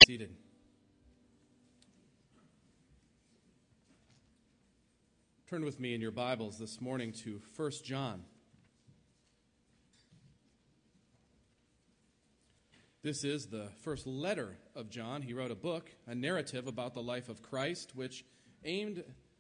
Seated. Turn with me in your Bibles this morning to 1 John. This is the first letter of John. He wrote a book, a narrative about the life of Christ, which aimed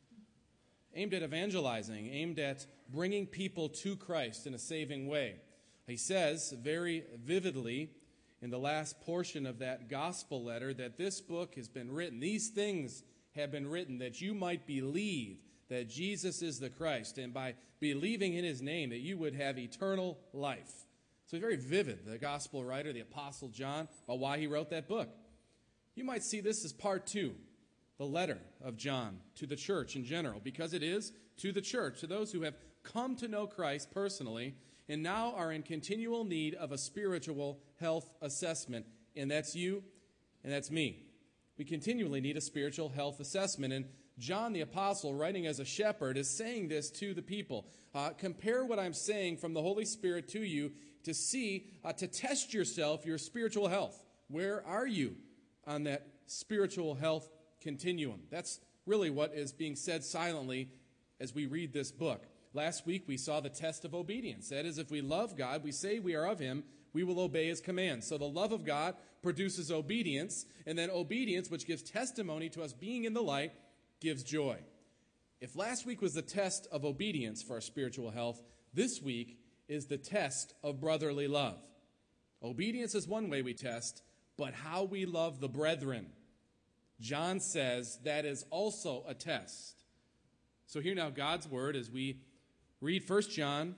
at evangelizing, aimed at bringing people to Christ in a saving way. He says very vividly in the last portion of that gospel letter that this book has been written. These things have been written that you might believe that Jesus is the Christ, and by believing in his name that you would have eternal life. So very vivid, the gospel writer, the Apostle John, about why he wrote that book. You might see this as part 2, the letter of John to the church in general, because it is to the church, to those who have come to know Christ personally and now are in continual need of a spiritual health assessment. And that's you, and that's me. We continually need a spiritual health assessment. And John the Apostle, writing as a shepherd, is saying this to the people. Compare what I'm saying from the Holy Spirit to you to see, to test yourself, your spiritual health. Where are you on that spiritual health continuum? That's really what is being said silently as we read this book. Last week we saw the test of obedience. That is, if we love God, we say we are of him, we will obey his commands. So the love of God produces obedience, and then obedience, which gives testimony to us being in the light, gives joy. If last week was the test of obedience for our spiritual health, this week is the test of brotherly love. Obedience is one way we test, but how we love the brethren, John says, that is also a test. So hear now God's word as we read 1 John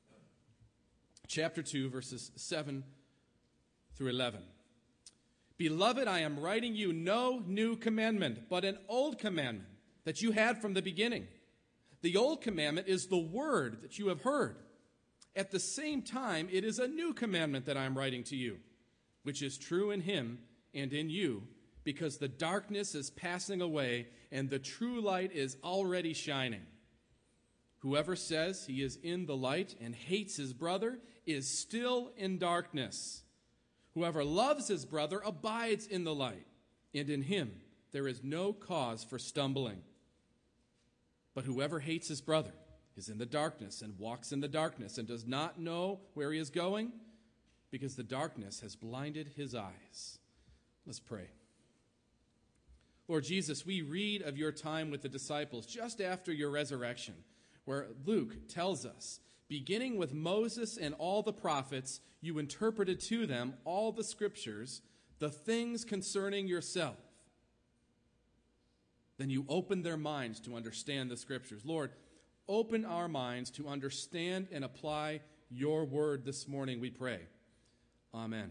chapter 2, verses 7 through 11. Beloved, I am writing you no new commandment, but an old commandment that you had from the beginning. The old commandment is the word that you have heard. At the same time, it is a new commandment that I am writing to you, which is true in him and in you, because the darkness is passing away and the true light is already shining. Whoever says he is in the light and hates his brother is still in darkness. Whoever loves his brother abides in the light, and in him there is no cause for stumbling. But whoever hates his brother is in the darkness and walks in the darkness and does not know where he is going, because the darkness has blinded his eyes. Let's pray. Lord Jesus, we read of your time with the disciples just after your resurrection, where Luke tells us, beginning with Moses and all the prophets, you interpreted to them all the scriptures, the things concerning yourself. Then you opened their minds to understand the scriptures. Lord, open our minds to understand and apply your word this morning, we pray. Amen.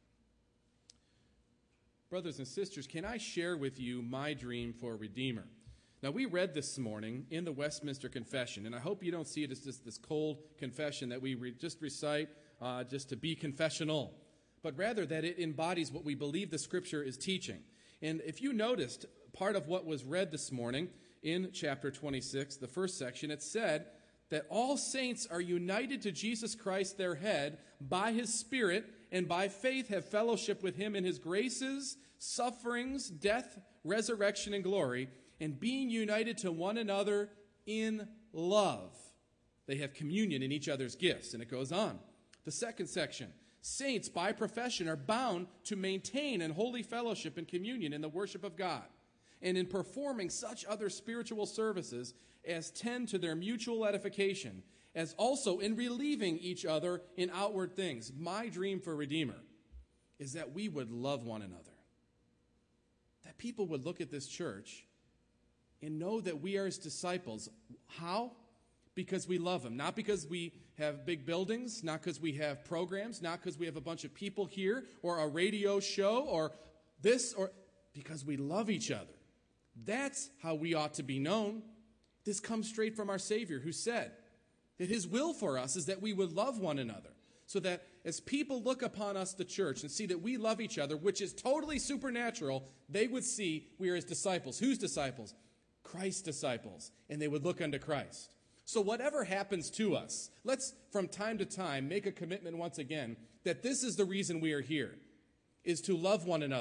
Brothers and sisters, can I share with you my dream for a Redeemer? Now, we read this morning in the Westminster Confession, and I hope you don't see it as just this cold confession that we just recite just to be confessional, but rather that it embodies what we believe the Scripture is teaching. And if you noticed, part of what was read this morning in chapter 26, the first section, it said that all saints are united to Jesus Christ, their head, by his Spirit, and by faith have fellowship with him in his graces, sufferings, death, resurrection, and glory, and being united to one another in love. They have communion in each other's gifts. And it goes on. The second section, saints by profession are bound to maintain in holy fellowship and communion in the worship of God, and in performing such other spiritual services as tend to their mutual edification, as also in relieving each other in outward things. My dream for Redeemer is that we would love one another. That people would look at this church and know that we are his disciples. How? Because we love him. Not because we have big buildings, not because we have programs, not because we have a bunch of people here, or a radio show, or this, or because we love each other. That's how we ought to be known. This comes straight from our Savior, who said that his will for us is that we would love one another, so that as people look upon us, the church, and see that we love each other, which is totally supernatural, they would see we are his disciples. Whose disciples? Christ's disciples. And they would look unto Christ. So whatever happens to us, let's from time to time make a commitment once again that this is the reason we are here, is to love one another.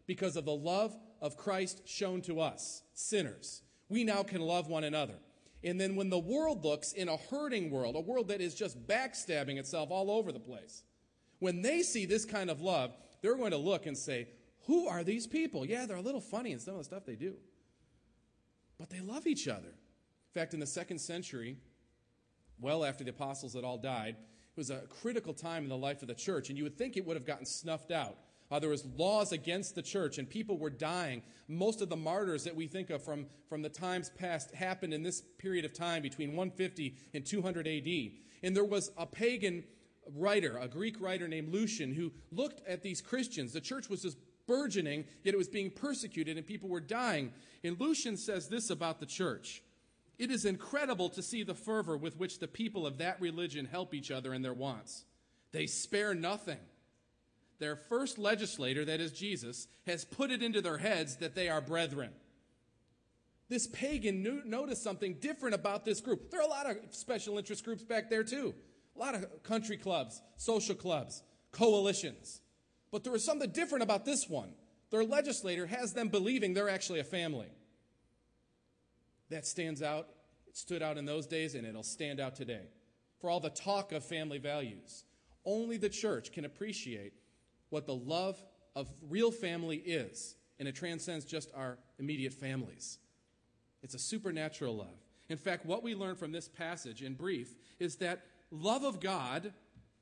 because of the love of Christ shown to us, sinners. We now can love one another. And then when the world looks in a hurting world, a world that is just backstabbing itself all over the place, when they see this kind of love, they're going to look and say, who are these people? Yeah, they're a little funny in some of the stuff they do, but they love each other. In fact, in the 2nd century, well after the apostles had all died, it was a critical time in the life of the church, and you would think it would have gotten snuffed out. There was laws against the church, and people were dying. Most of the martyrs that we think of from the times past happened in this period of time between 150 and 200 A.D. And there was a pagan writer, a Greek writer named Lucian, who looked at these Christians. The church was just burgeoning, yet it was being persecuted, and people were dying. And Lucian says this about the church: "It is incredible to see the fervor with which the people of that religion help each other in their wants. They spare nothing. Their first legislator, that is Jesus, has put it into their heads that they are brethren." This pagan noticed something different about this group. There are a lot of special interest groups back there too. A lot of country clubs, social clubs, coalitions. But there was something different about this one. Their legislator has them believing they're actually a family. That stands out. It stood out in those days, and it'll stand out today. For all the talk of family values, only the church can appreciate what the love of real family is, and it transcends just our immediate families. It's a supernatural love. In fact, what we learn from this passage in brief is that love of God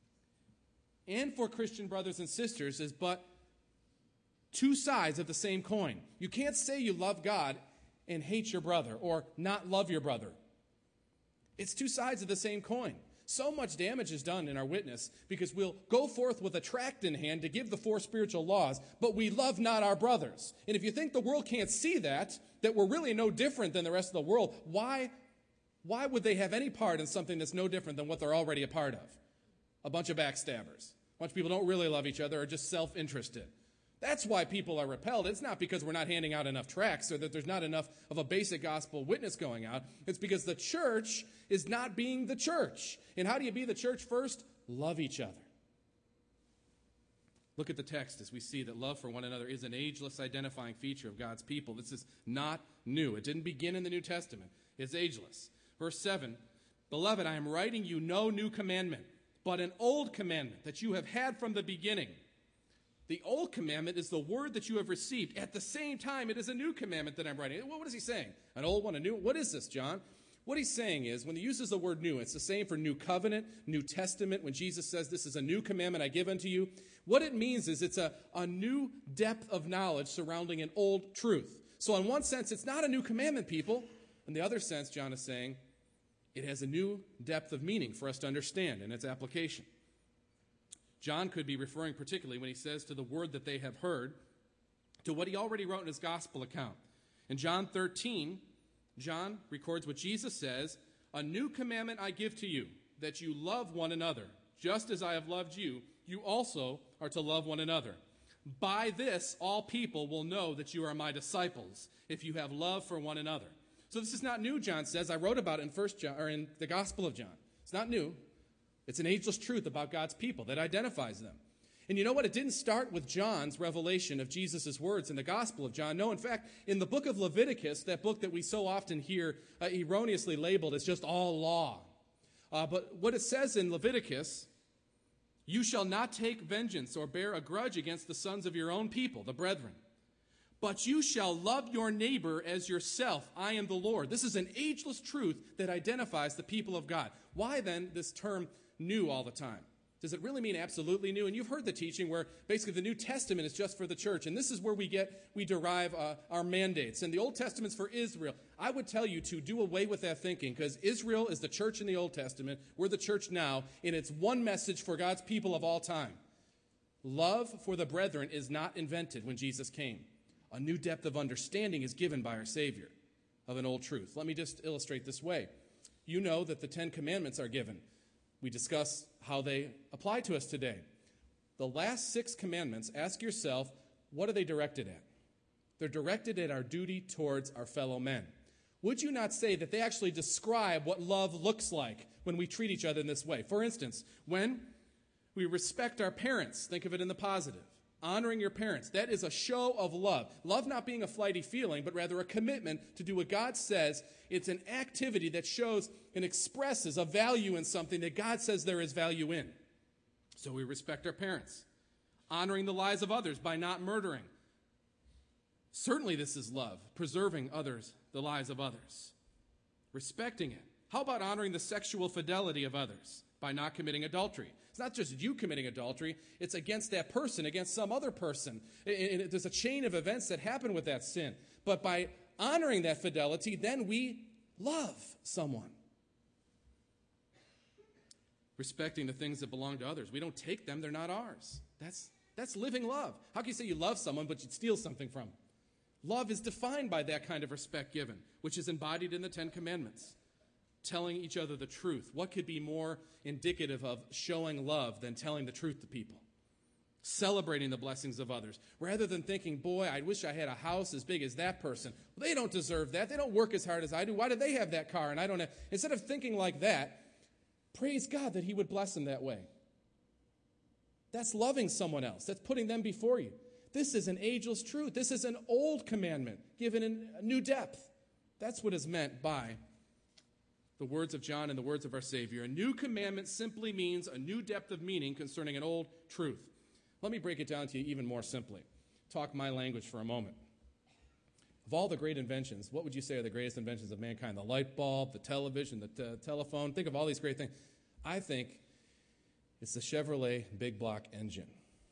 and for Christian brothers and sisters is but two sides of the same coin. You can't say you love God and hate your brother or not love your brother. It's two sides of the same coin. So much damage is done in our witness because we'll go forth with a tract in hand to give the 4 spiritual laws, but we love not our brothers. And if you think the world can't see that we're really no different than the rest of the world, why would they have any part in something that's no different than what they're already a part of? A bunch of backstabbers. A bunch of people don't really love each other or are just self-interested. That's why people are repelled. It's not because we're not handing out enough tracts or that there's not enough of a basic gospel witness going out. It's because the church is not being the church. And how do you be the church first? Love each other. Look at the text as we see that love for one another is an ageless identifying feature of God's people. This is not new. It didn't begin in the New Testament. It's ageless. Verse 7, "Beloved, I am writing you no new commandment, but an old commandment that you have had from the beginning." The old commandment is the word that you have received. At the same time, it is a new commandment that I'm writing. What is he saying? An old one, a new one? What is this, John? What he's saying is, when he uses the word new, it's the same for New Covenant, New Testament. When Jesus says, "This is a new commandment I give unto you," what it means is it's a new depth of knowledge surrounding an old truth. So in one sense, it's not a new commandment, people. In the other sense, John is saying, it has a new depth of meaning for us to understand in its application. John could be referring particularly when he says to the word that they have heard, to what he already wrote in his gospel account. In John 13, John records what Jesus says, "A new commandment I give to you, that you love one another. Just as I have loved you, you also are to love one another. By this, all people will know that you are my disciples, if you have love for one another." So this is not new, John says. I wrote about it in 1 John, or in the Gospel of John. It's not new. It's an ageless truth about God's people that identifies them. And you know what? It didn't start with John's revelation of Jesus' words in the Gospel of John. No, in fact, in the book of Leviticus, that book that we so often hear erroneously labeled as just all law. But what it says in Leviticus, "You shall not take vengeance or bear a grudge against the sons of your own people, the brethren. But you shall love your neighbor as yourself. I am the Lord." This is an ageless truth that identifies the people of God. Why then this term new all the time? Does it really mean absolutely new? And you've heard the teaching where basically the New Testament is just for the church. And this is where we derive our mandates. And the Old Testament's for Israel. I would tell you to do away with that thinking, because Israel is the church in the Old Testament. We're the church now. And it's one message for God's people of all time. Love for the brethren is not invented when Jesus came. A new depth of understanding is given by our Savior of an old truth. Let me just illustrate this way. You know that the 10 Commandments are given. We discuss how they apply to us today. The last 6 commandments, ask yourself, what are they directed at? They're directed at our duty towards our fellow men. Would you not say that they actually describe what love looks like when we treat each other in this way? For instance, when we respect our parents, think of it in the positive. Honoring your parents, that is a show of love. Love not being a flighty feeling, but rather a commitment to do what God says. It's an activity that shows and expresses a value in something that God says there is value in. So we respect our parents. Honoring the lives of others by not murdering. Certainly this is love, preserving others, the lives of others. Respecting it. How about honoring the sexual fidelity of others by not committing adultery? It's not just you committing adultery, it's against that person, against some other person. And there's a chain of events that happen with that sin. But by honoring that fidelity, then we love someone. Respecting the things that belong to others. We don't take them, they're not ours. That's living love. How can you say you love someone but you'd steal something from them? Love is defined by that kind of respect given, which is embodied in the Ten Commandments. Telling each other the truth. What could be more indicative of showing love than telling the truth to people? Celebrating the blessings of others. Rather than thinking, boy, I wish I had a house as big as that person. Well, they don't deserve that. They don't work as hard as I do. Why do they have that car and I don't have? Instead of thinking like that, praise God that he would bless them that way. That's loving someone else. That's putting them before you. This is an ageless truth. This is an old commandment given in a new depth. That's what is meant by the words of John and the words of our Savior. A new commandment simply means a new depth of meaning concerning an old truth. Let me break it down to you even more simply. Talk my language for a moment. Of all the great inventions, what would you say are the greatest inventions of mankind? The light bulb, the television, the telephone. Think of all these great things. I think it's the Chevrolet big block engine.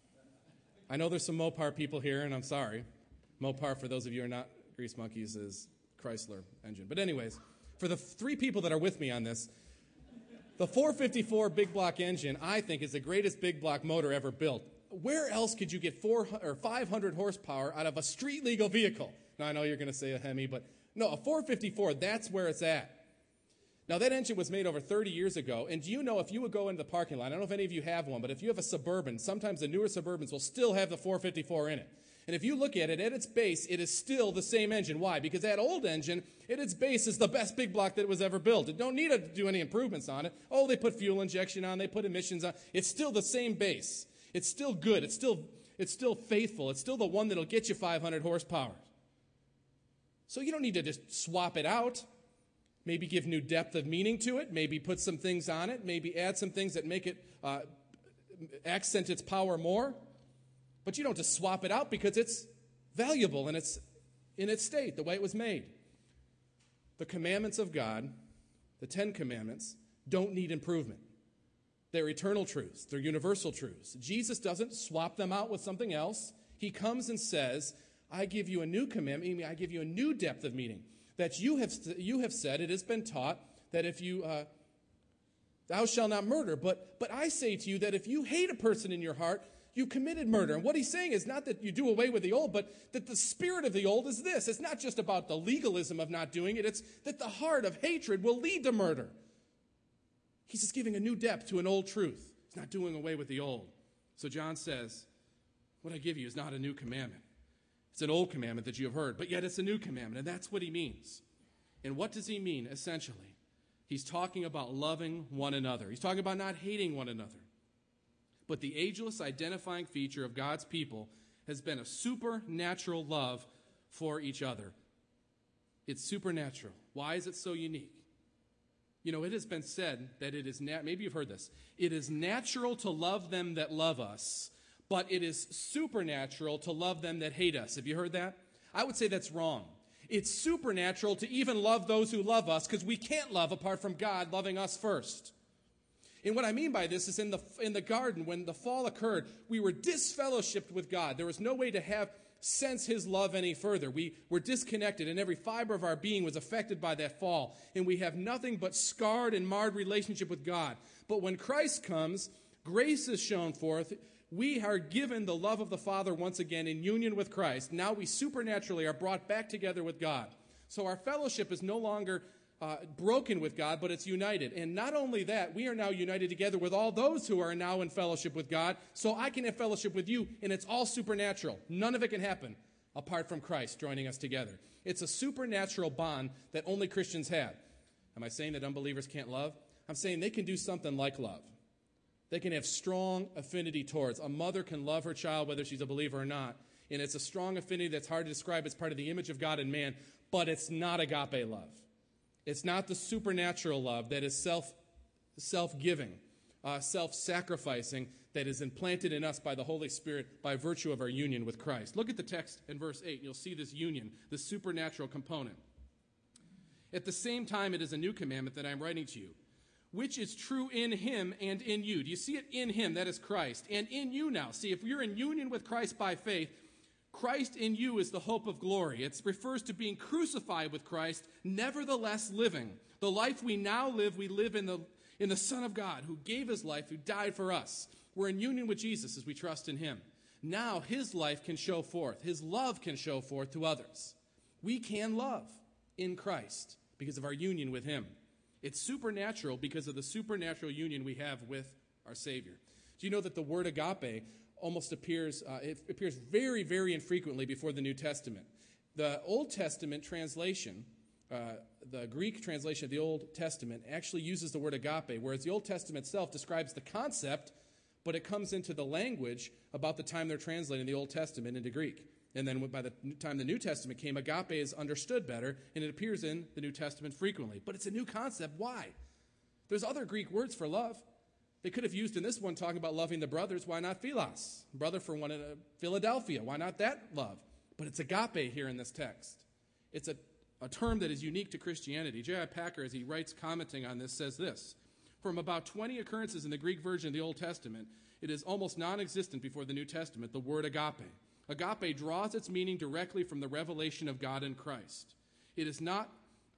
I know there's some Mopar people here, and I'm sorry. Mopar, for those of you who are not grease monkeys, is Chrysler engine. But anyways, for the three people that are with me on this, the 454 big block engine, I think, is the greatest big block motor ever built. Where else could you get 400 or 500 horsepower out of a street legal vehicle? Now, I know you're going to say a Hemi, but no, a 454, that's where it's at. Now, that engine was made over 30 years ago, and do you know if you would go into the parking lot, I don't know if any of you have one, but if you have a Suburban, sometimes the newer Suburbans will still have the 454 in it. And if you look at it, at its base, it is still the same engine. Why? Because that old engine, at its base, is the best big block that was ever built. It don't need to do any improvements on it. Oh, they put fuel injection on, they put emissions on. It's still the same base. It's still good. It's still faithful. It's still the one that'll get you 500 horsepower. So you don't need to just swap it out. Maybe give new depth of meaning to it. Maybe put some things on it. Maybe add some things that make it accent its power more. But you don't just swap it out because it's valuable and it's in its state, the way it was made. The commandments of God, the 10 Commandments, don't need improvement. They're eternal truths. They're universal truths. Jesus doesn't swap them out with something else. He comes and says, I give you a new commandment. I give you a new depth of meaning. That you have said, it has been taught, that if you, thou shalt not murder. But I say to you that if you hate a person in your heart, you committed murder. And what he's saying is not that you do away with the old, but that the spirit of the old is this. It's not just about the legalism of not doing it. It's that the heart of hatred will lead to murder. He's just giving a new depth to an old truth. He's not doing away with the old. So John says, what I give you is not a new commandment. It's an old commandment that you have heard, but yet it's a new commandment, and that's what he means. And what does he mean, essentially? He's talking about loving one another. He's talking about not hating one another. But the ageless identifying feature of God's people has been a supernatural love for each other. It's supernatural. Why is it so unique? You know, it has been said that it is, maybe you've heard this, it is natural to love them that love us, but it is supernatural to love them that hate us. Have you heard that? I would say that's wrong. It's supernatural to even love those who love us because we can't love apart from God loving us first. And what I mean by this is in the garden, when the fall occurred, we were disfellowshipped with God. There was no way to sense his love any further. We were disconnected, and every fiber of our being was affected by that fall. And we have nothing but scarred and marred relationship with God. But when Christ comes, grace is shown forth. We are given the love of the Father once again in union with Christ. Now we supernaturally are brought back together with God. So our fellowship is no longer broken with God, but it's united. And not only that, we are now united together with all those who are now in fellowship with God. So I can have fellowship with you, and it's all supernatural. None of it can happen apart from Christ joining us together. It's a supernatural bond that only Christians have. Am I saying that unbelievers can't love? I'm saying they can do something like love. They can have strong affinity towards. A mother can love her child whether she's a believer or not. And it's a strong affinity that's hard to describe. It's part of the image of God in man. But it's not agape love. It's not the supernatural love that is self-giving, self-sacrificing, that is implanted in us by the Holy Spirit by virtue of our union with Christ. Look at the text in verse 8. You'll see this union, the supernatural component. At the same time, it is a new commandment that I'm writing to you, which is true in him and in you. Do you see it? In him, that is Christ. And in you now. See, if you're in union with Christ by faith, Christ in you is the hope of glory. It refers to being crucified with Christ, nevertheless living. The life we now live, we live in the Son of God, who gave his life, who died for us. We're in union with Jesus as we trust in him. Now his life can show forth. His love can show forth to others. We can love in Christ because of our union with him. It's supernatural because of the supernatural union we have with our Savior. Do you know that the word agape almost appears, it appears very, very infrequently before the New Testament? The Old Testament translation, the Greek translation of the Old Testament actually uses the word agape, whereas the Old Testament itself describes the concept, but it comes into the language about the time they're translating the Old Testament into Greek. And then by the time the New Testament came, agape is understood better, and it appears in the New Testament frequently. But it's a new concept. Why? There's other Greek words for love. They could have used in this one talking about loving the brothers. Why not philos? Brother for one in Philadelphia. Why not that love? But it's agape here in this text. It's a term that is unique to Christianity. J.I. Packer, as he writes commenting on this, says this: from about 20 occurrences in the Greek version of the Old Testament, it is almost non-existent before the New Testament, the word agape. Agape draws its meaning directly from the revelation of God in Christ. It is not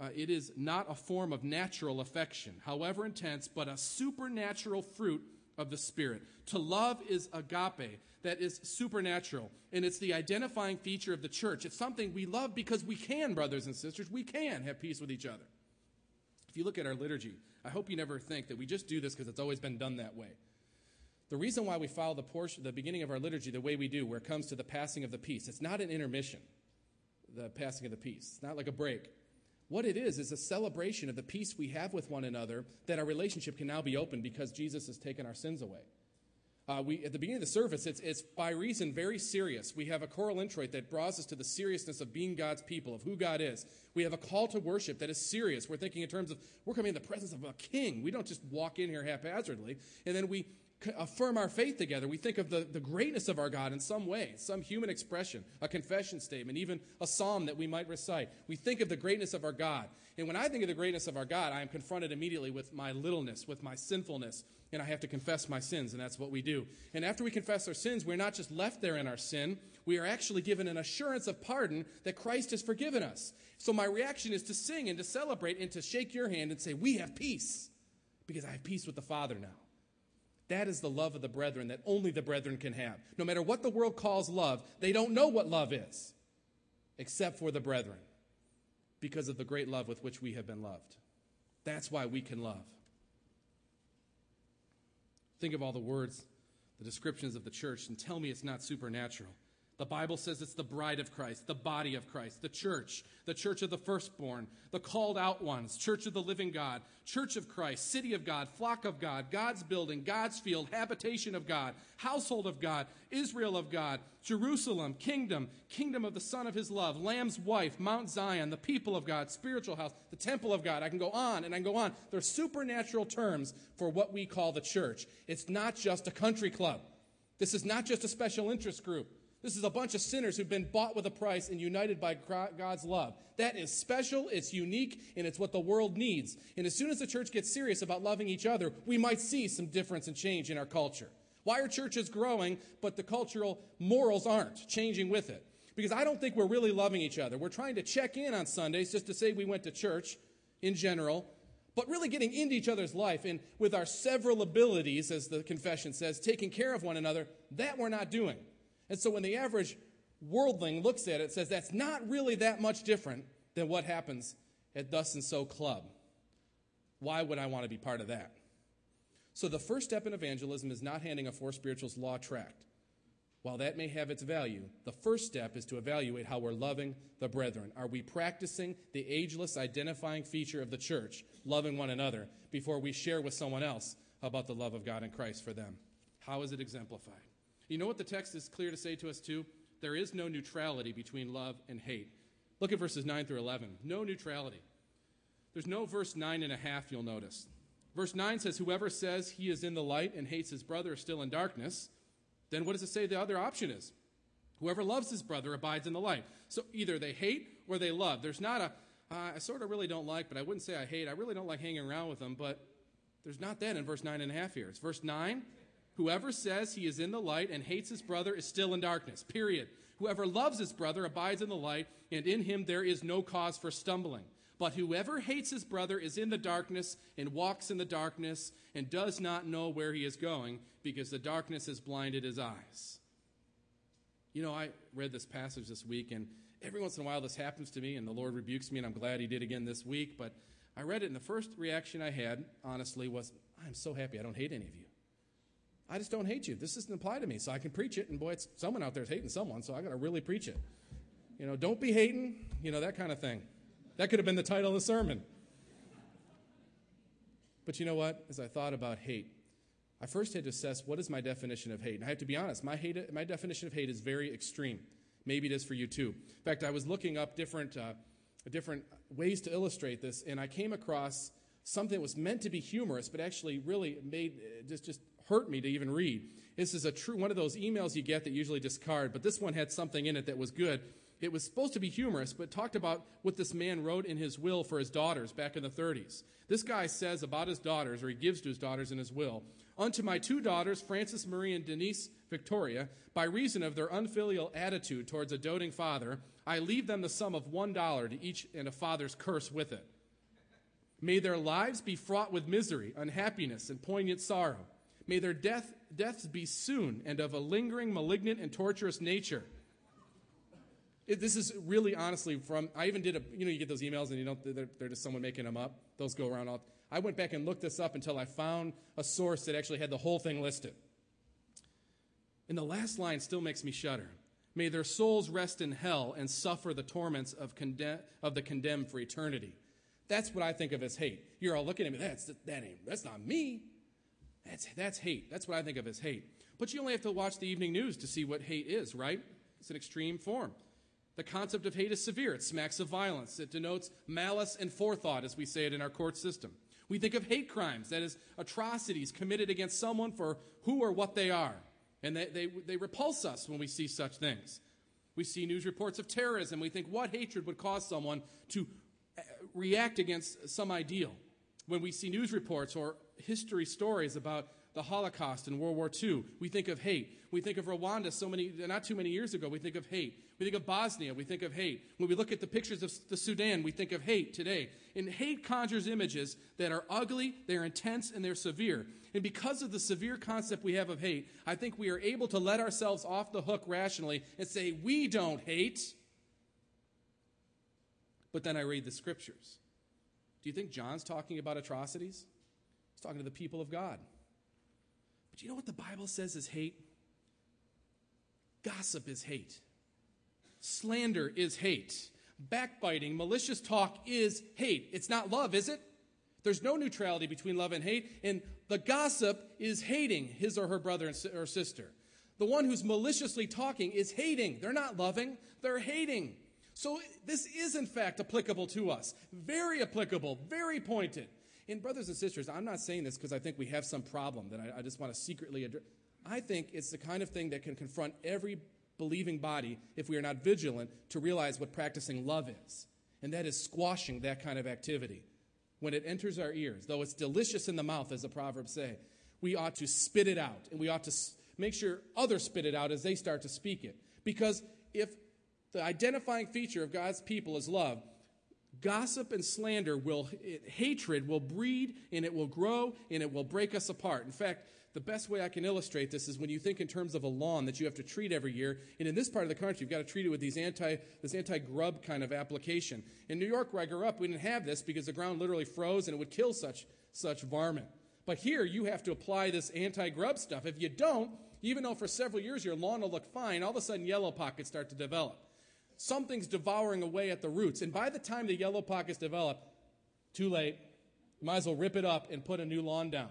a form of natural affection, however intense, but a supernatural fruit of the Spirit. To love is agape, that is supernatural, and it's the identifying feature of the church. It's something we love because we can, brothers and sisters, we can have peace with each other. If you look at our liturgy, I hope you never think that we just do this because it's always been done that way. The reason why we follow the beginning of our liturgy the way we do, where it comes to the passing of the peace, it's not an intermission, the passing of the peace. It's not like a break. What it is a celebration of the peace we have with one another, that our relationship can now be open because Jesus has taken our sins away. At the beginning of the service, it's by reason very serious. We have a choral introit that draws us to the seriousness of being God's people, of who God is. We have a call to worship that is serious. We're thinking in terms of, we're coming in the presence of a king. We don't just walk in here haphazardly. And then we affirm our faith together. We think of the greatness of our God in some way, some human expression, a confession statement, even a psalm that we might recite. We think of the greatness of our God. And when I think of the greatness of our God, I am confronted immediately with my littleness, with my sinfulness, and I have to confess my sins, and that's what we do. And after we confess our sins, we're not just left there in our sin. We are actually given an assurance of pardon that Christ has forgiven us. So my reaction is to sing and to celebrate and to shake your hand and say, we have peace, because I have peace with the Father now. That is the love of the brethren that only the brethren can have. No matter what the world calls love, they don't know what love is, except for the brethren, because of the great love with which we have been loved. That's why we can love. Think of all the words, the descriptions of the church, and tell me it's not supernatural. The Bible says it's the bride of Christ, the body of Christ, the church of the firstborn, the called out ones, church of the living God, church of Christ, city of God, flock of God, God's building, God's field, habitation of God, household of God, Israel of God, Jerusalem, kingdom of the Son of his love, Lamb's wife, Mount Zion, the people of God, spiritual house, the temple of God. I can go on and I can go on. They're supernatural terms for what we call the church. It's not just a country club. This is not just a special interest group. This is a bunch of sinners who've been bought with a price and united by God's love. That is special, it's unique, and it's what the world needs. And as soon as the church gets serious about loving each other, we might see some difference and change in our culture. Why are churches growing, but the cultural morals aren't changing with it? Because I don't think we're really loving each other. We're trying to check in on Sundays just to say we went to church in general, but really getting into each other's life and with our several abilities, as the confession says, taking care of one another, that we're not doing. And so when the average worldling looks at it, says that's not really that much different than what happens at Thus and So Club. Why would I want to be part of that? So the first step in evangelism is not handing a Four Spirituals law tract. While that may have its value, the first step is to evaluate how we're loving the brethren. Are we practicing the ageless identifying feature of the church, loving one another, before we share with someone else about the love of God in Christ for them. How is it exemplified? You know what the text is clear to say to us too? There is no neutrality between love and hate. Look at verses 9 through 11. No neutrality. There's no verse 9.5, you'll notice. Verse 9 says, whoever says he is in the light and hates his brother is still in darkness. Then what does it say the other option is? Whoever loves his brother abides in the light. So either they hate or they love. There's not a, I sort of really don't like, but I wouldn't say I hate. I really don't like hanging around with them, but there's not that in verse 9.5 here. It's verse 9. Whoever says he is in the light and hates his brother is still in darkness, period. Whoever loves his brother abides in the light, and in him there is no cause for stumbling. But whoever hates his brother is in the darkness and walks in the darkness and does not know where he is going because the darkness has blinded his eyes. You know, I read this passage this week, and every once in a while this happens to me, and the Lord rebukes me, and I'm glad he did again this week. But I read it, and the first reaction I had, honestly, was, I'm so happy I don't hate any of you. I just don't hate you. This doesn't apply to me, so I can preach it. And boy, it's someone out there is hating someone, so I got to really preach it. You know, don't be hating, you know, that kind of thing. That could have been the title of the sermon. But you know what? As I thought about hate, I first had to assess what is my definition of hate. And I have to be honest, my definition of hate is very extreme. Maybe it is for you too. In fact, I was looking up different ways to illustrate this, and I came across something that was meant to be humorous, but actually really made just hurt me to even read. This is one of those emails you get that you usually discard, but this one had something in it that was good. It was supposed to be humorous, but talked about what this man wrote in his will for his daughters back in the 30s. This guy says about his daughters, or he gives to his daughters in his will, unto my two daughters, Frances Marie and Denise Victoria, by reason of their unfilial attitude towards a doting father, I leave them the sum of $1 to each and a father's curse with it. May their lives be fraught with misery, unhappiness, and poignant sorrow. May their deaths be soon and of a lingering, malignant, and torturous nature. This is really honestly from, I even did you get those emails and they're just someone making them up. Those go around all. I went back and looked this up until I found a source that actually had the whole thing listed. And the last line still makes me shudder. May their souls rest in hell and suffer the torments of the condemned for eternity. That's what I think of as hate. You're all looking at me, that's not me. That's hate. That's what I think of as hate. But you only have to watch the evening news to see what hate is, right? It's an extreme form. The concept of hate is severe. It smacks of violence. It denotes malice and forethought, as we say it in our court system. We think of hate crimes, that is, atrocities committed against someone for who or what they are. And they repulse us when we see such things. We see news reports of terrorism. We think what hatred would cause someone to react against some ideal. When we see news reports or history stories about the Holocaust and World War II, we think of hate. We think of Rwanda not too many years ago, we think of hate. We think of Bosnia, we think of hate. When we look at the pictures of the Sudan, we think of hate today. And hate conjures images that are ugly, they're intense, and they're severe. And because of the severe concept we have of hate, I think we are able to let ourselves off the hook rationally and say, we don't hate. But then I read the scriptures. Do you think John's talking about atrocities? He's talking to the people of God. But you know what the Bible says is hate? Gossip is hate. Slander is hate. Backbiting, malicious talk is hate. It's not love, is it? There's no neutrality between love and hate, and the gossip is hating his or her brother or sister. The one who's maliciously talking is hating. They're not loving, they're hating. So this is, in fact, applicable to us. Very applicable, very pointed. And brothers and sisters, I'm not saying this because I think we have some problem that I just want to secretly address. I think it's the kind of thing that can confront every believing body if we are not vigilant to realize what practicing love is. And that is squashing that kind of activity. When it enters our ears, though it's delicious in the mouth, as the Proverbs say, we ought to spit it out. And we ought to make sure others spit it out as they start to speak it. Because if the identifying feature of God's people is love, gossip and slander hatred will breed, and it will grow, and it will break us apart. In fact, the best way I can illustrate this is when you think in terms of a lawn that you have to treat every year. And in this part of the country, you've got to treat it with this anti-grub kind of application. In New York, where I grew up, we didn't have this because the ground literally froze and it would kill such varmint. But here, you have to apply this anti-grub stuff. If you don't, even though for several years your lawn will look fine, all of a sudden yellow pockets start to develop. Something's devouring away at the roots. And by the time the yellow pockets develop, too late. You might as well rip it up and put a new lawn down.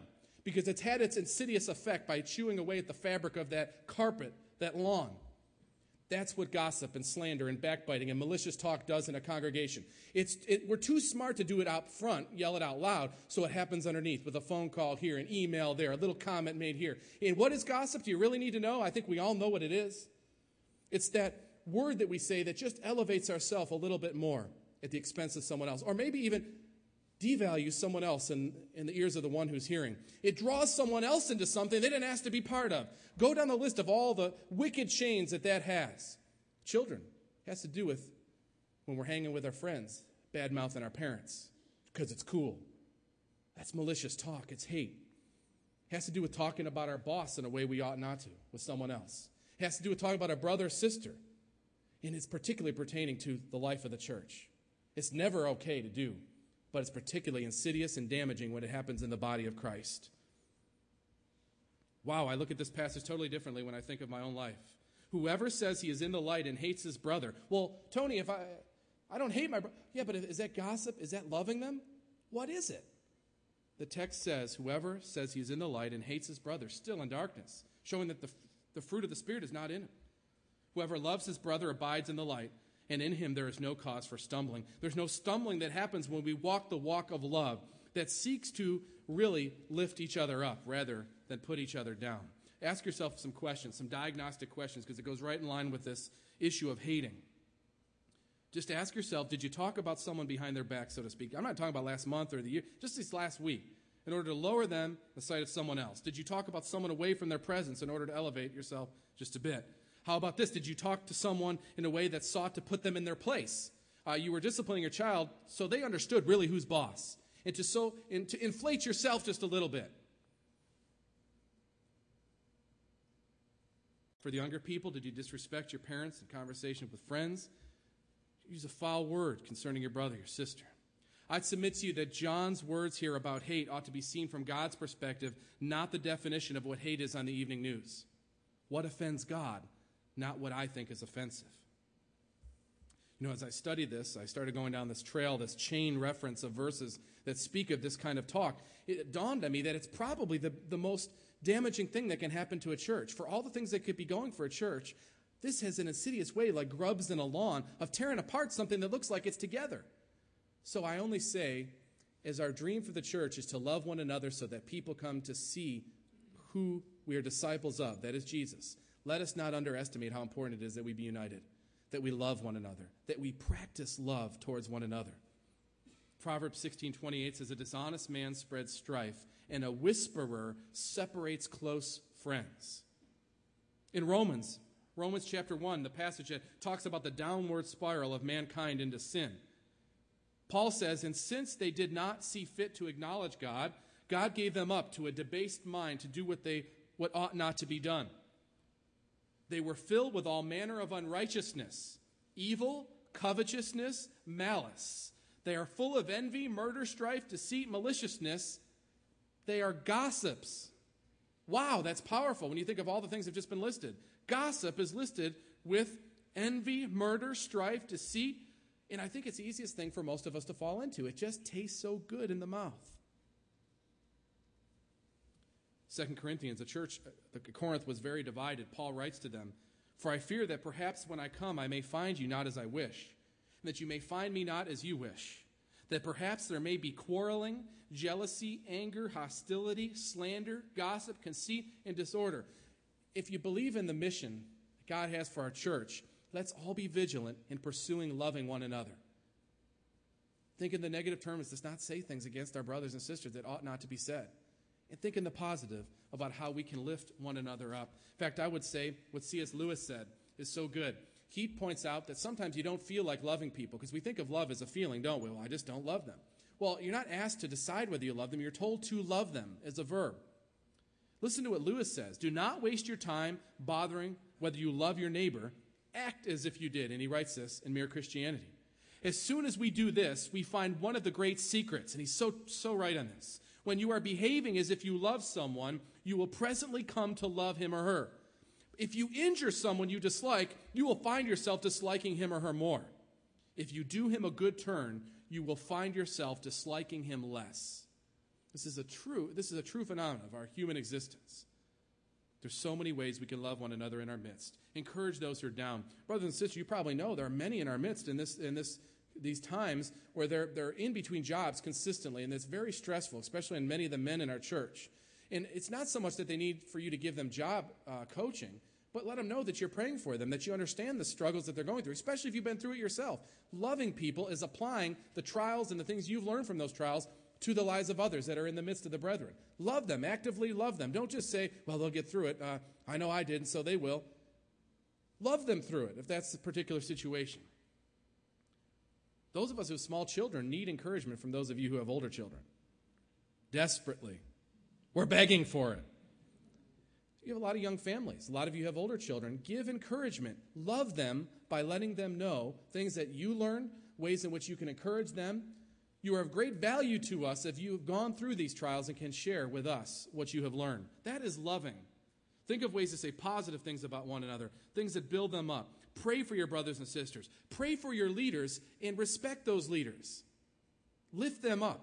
because it's had its insidious effect by chewing away at the fabric of that carpet, that lawn. That's what gossip and slander and backbiting and malicious talk does in a congregation. We're too smart to do it out front, yell it out loud, so it happens underneath with a phone call here, an email there, a little comment made here. And what is gossip? Do you really need to know? I think we all know what it is. It's that word that we say that just elevates ourselves a little bit more at the expense of someone else, or maybe even devalues someone else in the ears of the one who's hearing. It draws someone else into something they didn't ask to be part of. Go down the list of all the wicked chains that has. Children, it has to do with when we're hanging with our friends, bad-mouthing our parents because it's cool. That's malicious talk. It's hate. It has to do with talking about our boss in a way we ought not to with someone else. It has to do with talking about our brother or sister. And it's particularly pertaining to the life of the church. It's never okay to do, but it's particularly insidious and damaging when it happens in the body of Christ. Wow, I look at this passage totally differently when I think of my own life. Whoever says he is in the light and hates his brother. Well, Tony, if I don't hate my brother. Yeah, but is that gossip? Is that loving them? What is it? The text says, whoever says he is in the light and hates his brother, still in darkness, showing that the fruit of the Spirit is not in him. Whoever loves his brother abides in the light, and in him there is no cause for stumbling. There's no stumbling that happens when we walk the walk of love that seeks to really lift each other up rather than put each other down. Ask yourself some questions, some diagnostic questions, because it goes right in line with this issue of hating. Just ask yourself, did you talk about someone behind their back, so to speak? I'm not talking about last month or the year, just this last week, in order to lower them in the sight of someone else. Did you talk about someone away from their presence in order to elevate yourself just a bit? How about this? Did you talk to someone in a way that sought to put them in their place? You were disciplining your child so they understood really who's boss, and to inflate yourself just a little bit. For the younger people, did you disrespect your parents in conversation with friends? Use a foul word concerning your brother, your sister. I'd submit to you that John's words here about hate ought to be seen from God's perspective, not the definition of what hate is on the evening news. What offends God, not what I think is offensive. You know, as I studied this, I started going down this trail, this chain reference of verses that speak of this kind of talk. It dawned on me that it's probably the most damaging thing that can happen to a church. For all the things that could be going for a church, this has an insidious way, like grubs in a lawn, of tearing apart something that looks like it's together. So I only say, as our dream for the church is to love one another so that people come to see who we are disciples of, that is Jesus. Let us not underestimate how important it is that we be united, that we love one another, that we practice love towards one another. Proverbs 16:28 says, a dishonest man spreads strife, and a whisperer separates close friends. In Romans chapter 1, the passage that talks about the downward spiral of mankind into sin, Paul says, and since they did not see fit to acknowledge God, God gave them up to a debased mind to do what ought not to be done. They were filled with all manner of unrighteousness, evil, covetousness, malice. They are full of envy, murder, strife, deceit, maliciousness. They are gossips. Wow, that's powerful when you think of all the things that have just been listed. Gossip is listed with envy, murder, strife, deceit, and I think it's the easiest thing for most of us to fall into. It just tastes so good in the mouth. 2 Corinthians, the church at Corinth was very divided. Paul writes to them, for I fear that perhaps when I come I may find you not as I wish, and that you may find me not as you wish, that perhaps there may be quarreling, jealousy, anger, hostility, slander, gossip, conceit, and disorder. If you believe in the mission that God has for our church, let's all be vigilant in pursuing loving one another. Think in the negative terms, let's not say things against our brothers and sisters that ought not to be said. And think in the positive about how we can lift one another up. In fact, I would say what C.S. Lewis said is so good. He points out that sometimes you don't feel like loving people because we think of love as a feeling, don't we? Well, I just don't love them. Well, you're not asked to decide whether you love them. You're told to love them as a verb. Listen to what Lewis says. Do not waste your time bothering whether you love your neighbor. Act as if you did. And he writes this in Mere Christianity. As soon as we do this, we find one of the great secrets. And he's so right on this. When you are behaving as if you love someone, you will presently come to love him or her. If you injure someone you dislike, you will find yourself disliking him or her more. If you do him a good turn, you will find yourself disliking him less. This is a true phenomenon of our human existence. There's so many ways we can love one another in our midst. Encourage those who are down. Brothers and sisters, you probably know there are many in our midst in these times where they're in between jobs consistently, and it's very stressful, especially in many of the men in our church. And it's not so much that they need for you to give them job coaching, but let them know that you're praying for them, that you understand the struggles that they're going through, especially if you've been through it yourself. Loving people is applying the trials and the things you've learned from those trials to the lives of others that are in the midst of the brethren. Love them, actively love them. Don't just say, well, they'll get through it. I know I did, and so they will. Love them through it, if that's the particular situation. Those of us who have small children need encouragement from those of you who have older children. Desperately. We're begging for it. You have a lot of young families. A lot of you have older children. Give encouragement. Love them by letting them know things that you learn, ways in which you can encourage them. You are of great value to us if you have gone through these trials and can share with us what you have learned. That is loving. Think of ways to say positive things about one another, things that build them up. Pray for your brothers and sisters. Pray for your leaders and respect those leaders. Lift them up.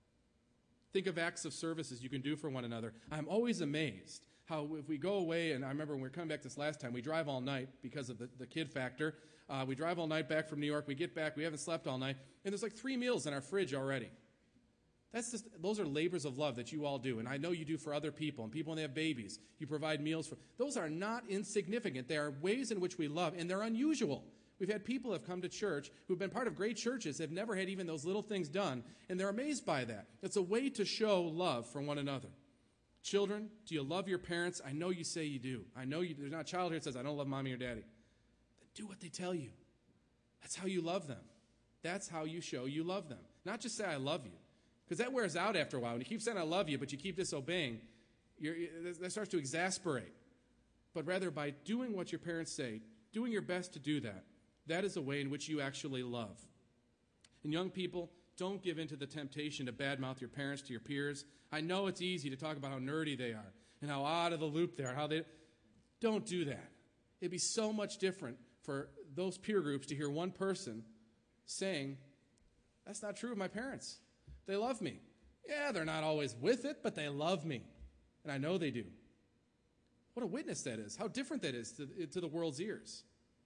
Think of acts of services you can do for one another. I'm always amazed how if we go away, and I remember when we were coming back this last time, we drive all night because of the kid factor. We drive all night back from New York. We get back. We haven't slept all night. And there's like 3 meals in our fridge already. Those are labors of love that you all do. And I know you do for other people. And people when they have babies, you provide meals for. Those are not insignificant. They are ways in which we love, and they're unusual. We've had people who have come to church who've been part of great churches, have never had even those little things done, and they're amazed by that. It's a way to show love for one another. Children, do you love your parents? I know you say you do. I know there's not a child here that says, I don't love mommy or daddy. Then do what they tell you. That's how you love them. That's how you show you love them. Not just say, I love you. Because that wears out after a while. When you keep saying, I love you, but you keep disobeying, that starts to exasperate. But rather, by doing what your parents say, doing your best to do that, that is a way in which you actually love. And young people, don't give in to the temptation to badmouth your parents to your peers. I know it's easy to talk about how nerdy they are and how out of the loop they are. Don't do that. It'd be so much different for those peer groups to hear one person saying, that's not true of my parents. They love me. Yeah, they're not always with it, but they love me. And I know they do. What a witness that is. How different that is to the world's ears.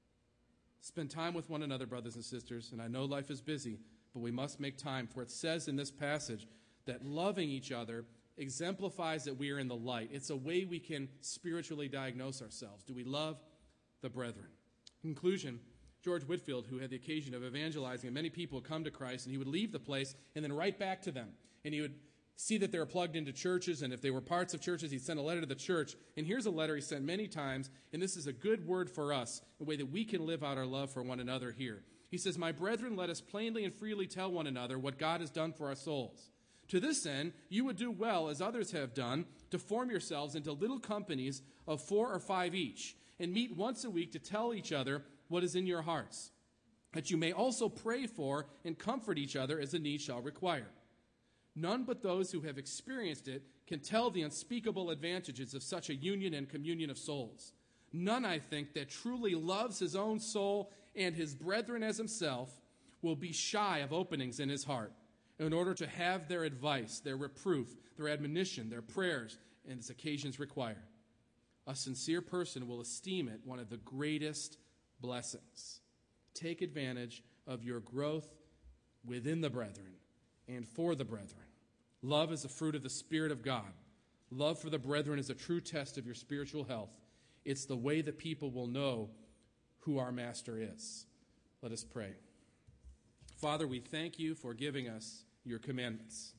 Spend time with one another, brothers and sisters. And I know life is busy, but we must make time. For it says in this passage that loving each other exemplifies that we are in the light. It's a way we can spiritually diagnose ourselves. Do we love the brethren? In conclusion, George Whitefield, who had the occasion of evangelizing, and many people would come to Christ, and he would leave the place and then write back to them. And he would see that they were plugged into churches, and if they were parts of churches, he'd send a letter to the church. And here's a letter he sent many times, and this is a good word for us, a way that we can live out our love for one another here. He says, my brethren, let us plainly and freely tell one another what God has done for our souls. To this end, you would do well, as others have done, to form yourselves into little companies of 4 or 5 each, and meet once a week to tell each other what is in your hearts, that you may also pray for and comfort each other as the need shall require. None but those who have experienced it can tell the unspeakable advantages of such a union and communion of souls. None, I think, that truly loves his own soul and his brethren as himself will be shy of openings in his heart in order to have their advice, their reproof, their admonition, their prayers, and as occasions require. A sincere person will esteem it one of the greatest blessings. Take advantage of your growth within the brethren and for the brethren. Love is the fruit of the Spirit of God. Love for the brethren is a true test of your spiritual health. It's the way that people will know who our Master is. Let us pray. Father, we thank you for giving us your commandments.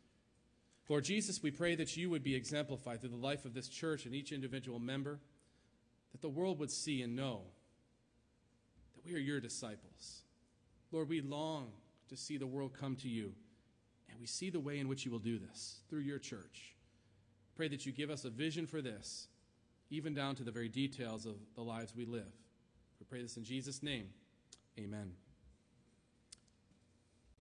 Lord Jesus, we pray that you would be exemplified through the life of this church and each individual member, that the world would see and know that we are your disciples. Lord, we long to see the world come to you, and we see the way in which you will do this through your church. Pray that you give us a vision for this, even down to the very details of the lives we live. We pray this in Jesus' name. Amen.